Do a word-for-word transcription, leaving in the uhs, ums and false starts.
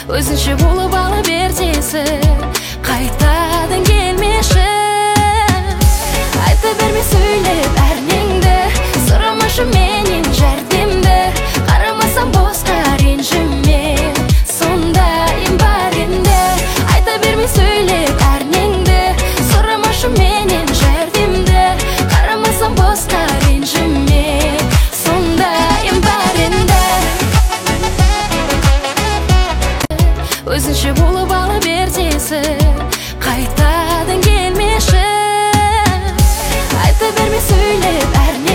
Өзінше болып ала бертесі қайтадан келмеші. Айта берме сөйлеп әрнеңді, сұрамашы менен жәрдемді. Қарамасам босқа ренжіме, сондайым бар енді. Айта берме сөйлеп әрнеңді, сұрамашы менен жәрдемді. Қарамасам босқа ренжіме, сондайым бар енді. Өзінше болып ала бертесі қайтадан келмеші. Айта берме сөйлеп әрнеңді,